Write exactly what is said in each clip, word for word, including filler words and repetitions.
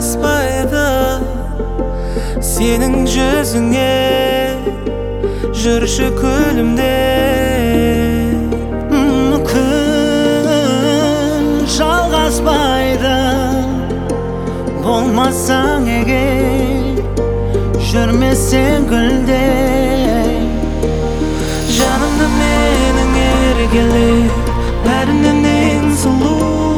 жараспайды сенің жүзіңе жүрші күлімде. Күн жалғаспайды болмасаң егер, жүрмесең гүлде. Жанымда менің еркеле, бәрінен ең сұлу,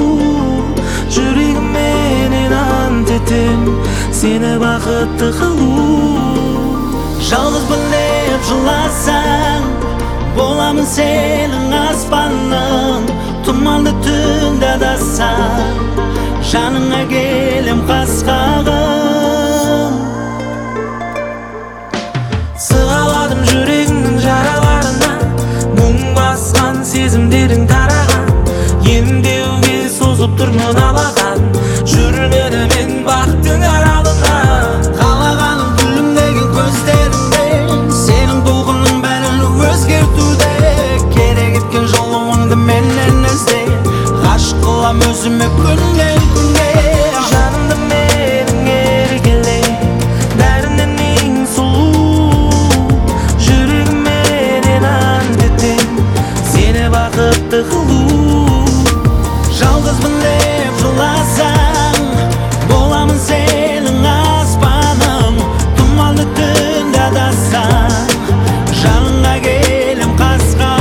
жүрегімменен ант етем сені бақытты қылу. Жалғыз біліп жыласаң, боламын сенің аспаның. Тұманды түнде адасаң, жаныңа келем қасқағым. Сығаладым жүрегіңнің жараларына, мұң басқан сезімдерің тараған, емдеуге созып тұрмын алақан, жүрмеді мен бақтың аралына. Қалағаным күлімдеген көздеріңде, сенің толқының бәрін өзгертуде. Керек еткен жолыңды менен ізде, ғашық қылам өзіме күннен күнге. Жанымда менің еркеле, бәрінен ең сұлу, жүрегімменен ант етем сені бақытты қылу. Жалғызбын деп жыласаң, боламын сенің аспаның. Тұманды түнде адасаң, жаныңа келем қасқағым.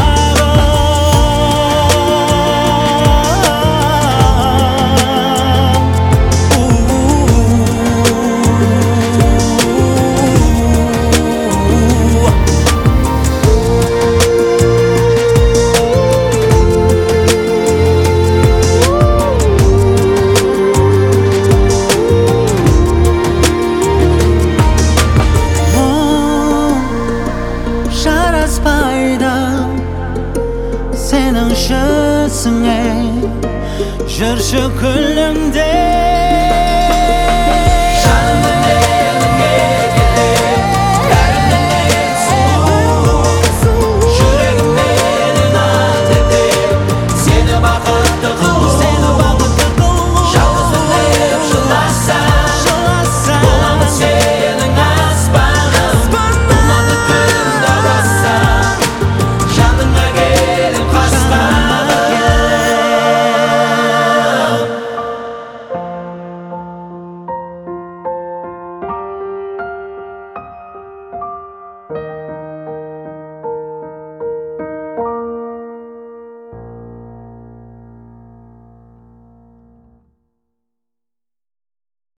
Жараспайды сенің жүзіңе, жүрші күлімде.